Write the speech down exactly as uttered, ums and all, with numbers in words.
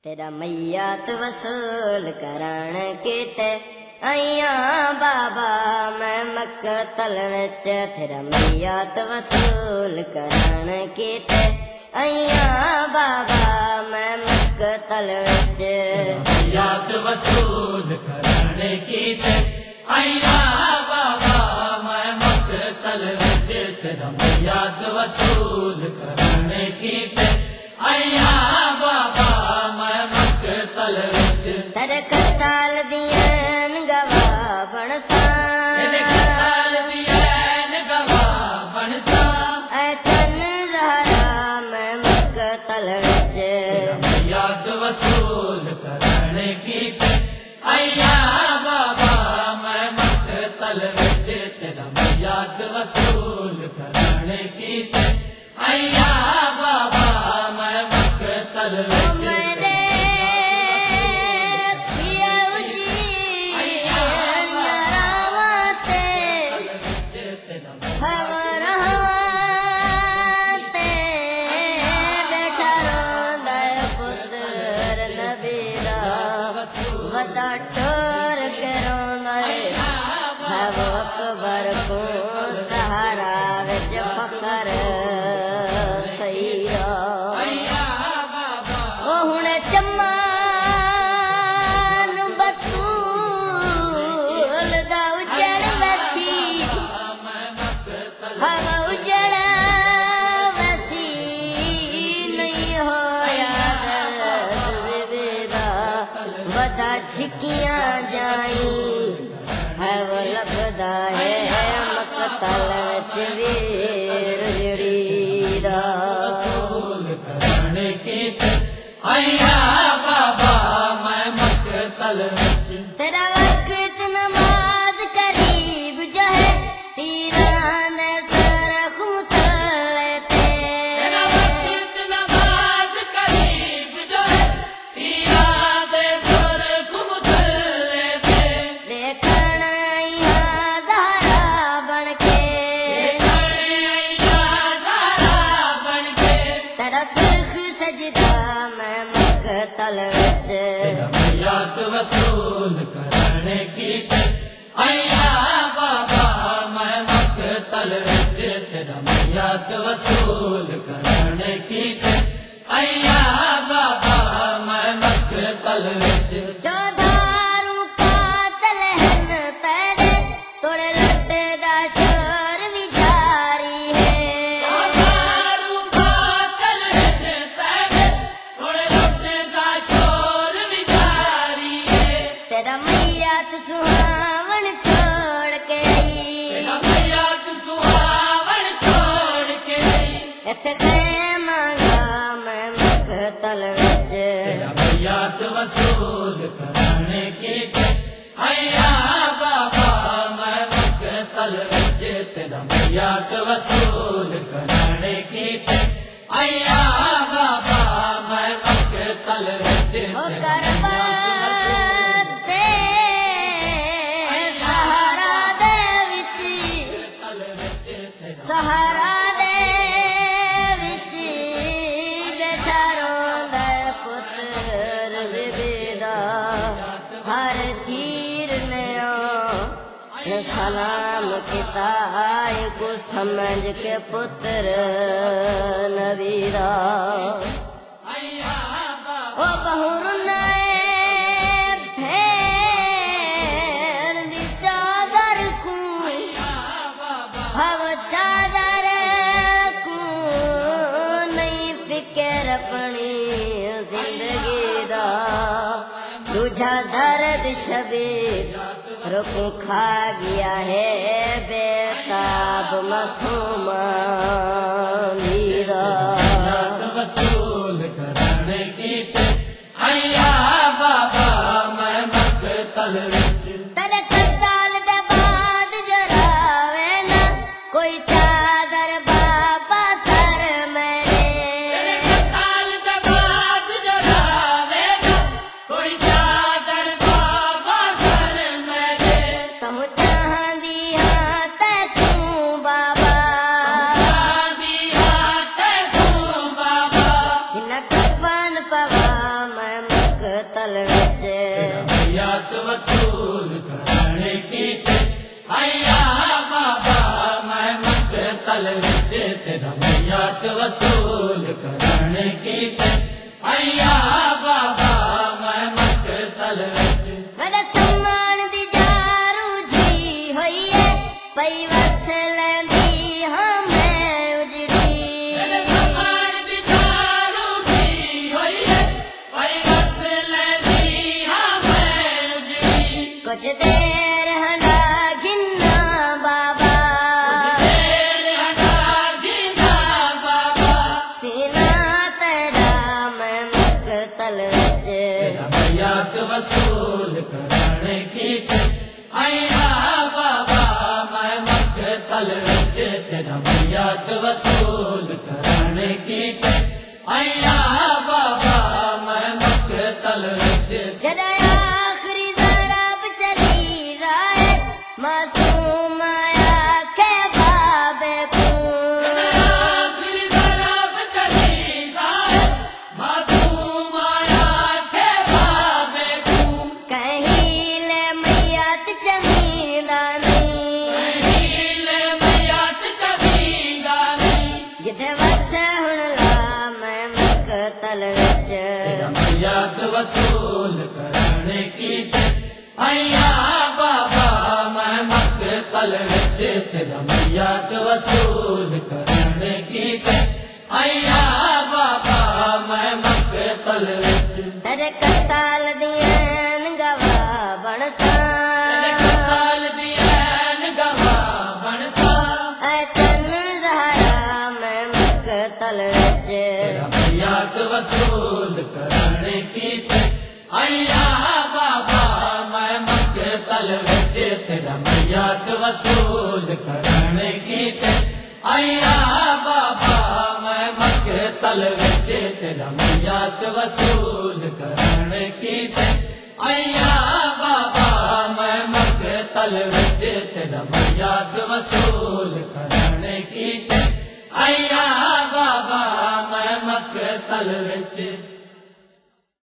तेरा मैयात वसूल करण कीते अया बाबा मैं मक्तल विच तेरा मैयात वसूल करण कीते अया बाबा मैं मक्तल विच मैयात वसूल करण कीते अया बाबा मैं मक्तल विच तेरा मैयात वसूल करण कीते अया बाबा मैं मक्तल विच तेरे कताल दियन गवाह बनसा तेरे कताल दियन गवाह बनसा ऐ तन ज़हरा मैं मक्तल विच मैयात वसूल करण कीते अया बाबा मैं मक्तल विच तेरा मैयात वसूल करण कीते अया बाबा मैं मक्तल विच मेरे पिया जी नरावते खबर हवाते बैठा रोंदा पुत्र नबीरा वदा ठोर के रोंदा है वो अकबर को सहारा विच फकर सईरा ओ हुण चम्मान बतूल दा उजड़ वसी हवा उजड़ वसी नहीं होया दर्द वदा छिकियां जाई है वो लभदा है मक्तल विच वीर जड़ीदा करण कीते अया बाबा मैं मक्तल विच तेरा वक्त नमाज करीब जो है तीरान सरख मुतलते तेरा वक्त नमाज करीब जो है तीरा दे सुर मुतले से देखण यहाँ ज़हरा बनके अया ज़हरा बनके तेरा सुर्ख सजदा मैं मक्तल विच मैयात वसूल करण कीते अया बाबा मैं मक्तल विच तेरा मैयात वसूल करण कीते अया बाबा मैं मक्तल विच चौधारू कातल हन तेरे तोड़े लुटे दा शोर भी जारी है दारू बातल विच तेरे थोड़े लुटे दा शोर विचारी है तेरा मैयात सुहावण छोड़ के आई तेरा मैयात सुहावण छोड़ के इत्थे ते मांगा मैं मक्तल विच तेरा मैयात वसूल करण कीते अया बाबा मैं मक्तल विच तेरा मैयात वसूल करण कीते अया बाबा मैं मक्तल विच ओ करबत दे सहारा दे विच सहारा दे विच बैठा रोंदा पुत्र ज़िबेदा हर तीर ने सलाम किता को समझ के पुत्र नबीरा ओ बहुरुनाए भेड़ दी चादर को हव चादर को नहीं फिक्र अपनी जिंदगी दा तुझा दर्द शबीर रुक खा गया है बेताब मासूमान दीदा वसूल करण कीते अया बाबा मैं मक्तल विच तेरे कताल दे बाद जरावे ना कोई चादर बाबा सर मेरे तेरे कताल दे बाद जरावे ना कोई चादर बाबा सर मेरे कहूँ चाहदी हाँ ते तू बाबा दिया ते तू बाबा जिन कफन पवा मैं मकतल विच मैयत वसूल करने की आया बाबा मैं मकतल विच तेरा मैयत वसूल करने की आया बाबा मैं मकतल विच मेरे सम्मान दी जारू जी होई है पई वस लैंदी हां मैं उजड़ी मेरे सम्मान दी जारू जी होई है पई वस लैंदी हां मैं उजड़ी कुछ देर हंडा गिन्ना बाबा तेरे हटा गिना बाबा सीना तेरा मैं मकतल विच मैयत वसूल करने की आया बाबा मैं मकतल विच तेरा मैयत वसूल करने की आया बाबा मैं मकतल विच जदा आखिरी जरा चली जाए मासूम आया के बाबे को आखिर तरफ चली जाए मासूम आया थे बाबे को कहीं ले मैयत जमींदानी हीले मैयत कबीदानी जिथे वस हुन ला मैं मकतल विच मैयत वसूल करने की आया बाबा मैं मकतल विच तेरा मैयत वसूल करने की आया बाबा मैं मकतल विच तेरे कताल दियन गवाह बनसा कताल दियन गवाह बनसा ऐ तन जहरा मैं मकतल विच मैयत वसूल करने की आया बाबा मैं मकतल विच तेरा मैयत वसूल करने की आया बाबा मैं मकतल विच तेरा मैयत वसूल करने की आया बाबा मैं मकतल विच तेरा मैयत वसूल करने की आया बाबा मैं मकतल विच